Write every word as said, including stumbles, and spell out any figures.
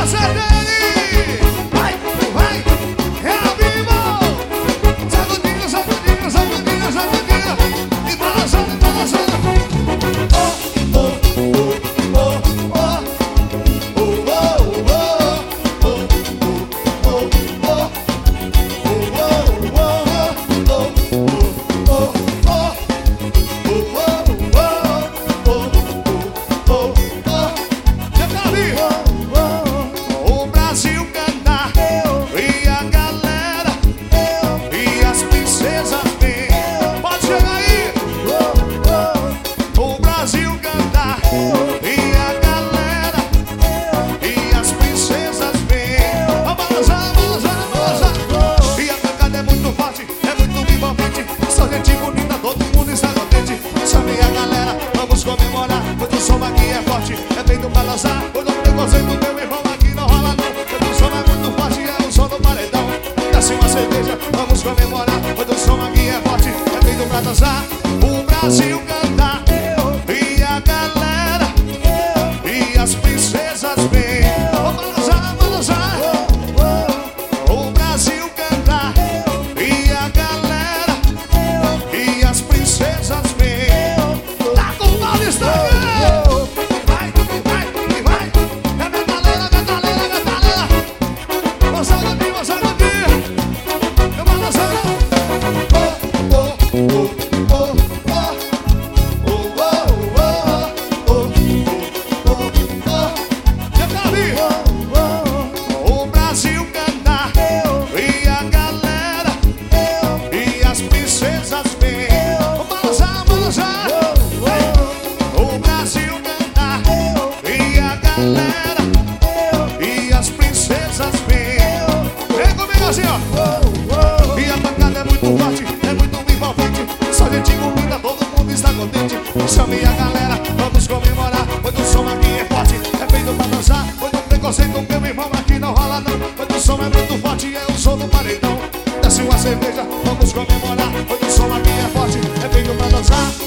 Chame a galera, vamos comemorar. Quando o som aqui é forte, é feito pra dançar. Quando o preconceito, meu irmão, aqui não rola não. Quando o som é muito forte, é o som do paredão. Desce uma cerveja, vamos comemorar. Quando o som aqui é forte, é feito pra dançar.